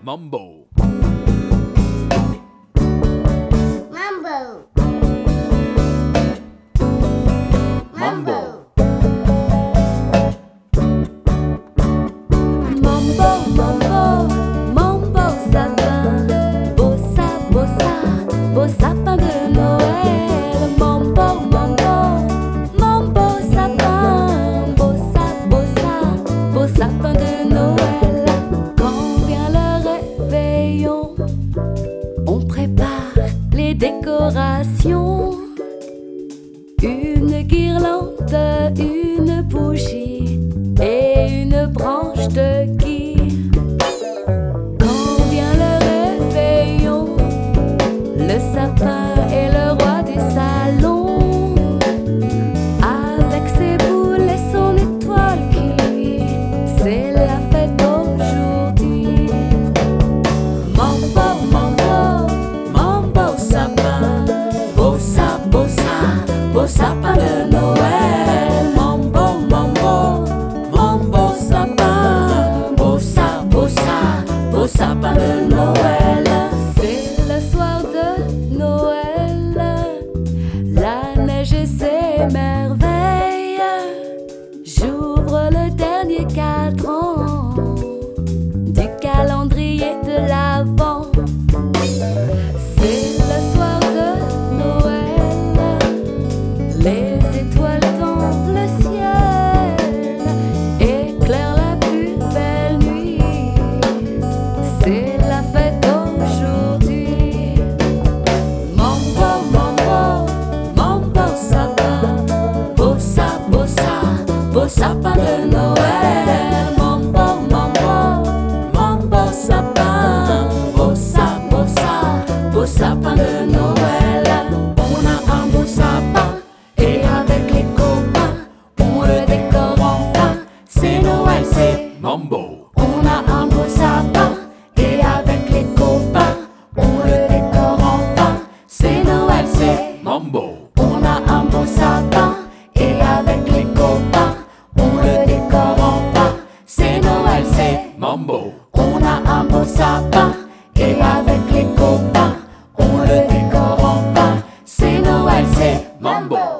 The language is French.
Mambo. Mambo. Mambo. Mambo, mambo, mambo sapin, beau sapin de Noël. Mambo, mambo, mambo sapin, beau sapin de Noël. Quand vient le réveillon, on prépare les décorations. Une guirlande, une bougie et une branche de gui. Quand vient le réveillon, le sapin est le roi du salon. Avec ses boules et son étoile qui luit, c'est la fête aujourd'hui. Mambo, mambo, mambo sapin, beau sapin de Noël. Mambo, mambo, mambo sapin, beau sapin de Noël. C'est le soir de Noël, la neige et ses merveilles. J'ouvre le dernier cadran du calendrier de l'Avent. C'est le soir de Noël, les étoiles dans le ciel éclairent la plus belle nuit. C'est la fête aujourd'hui. Mambo, mambo, mambo sapin, beau sapin de Noël. Mambo, mambo, mambo sapin, beau sapin de Noël. On a un beau sapin et avec les copains, on le décore enfin. C'est Noël, c'est Mambo. on a un beau sapin et avec les copains, on le décore enfin. C'est Noël, c'est Mambo. on a un beau sapin et avec les copains, on le décore enfin. C'est Noël, c'est Mambo. on a un beau sapin et avec les copains, on le décore enfin. C'est Noël, c'est Mambo.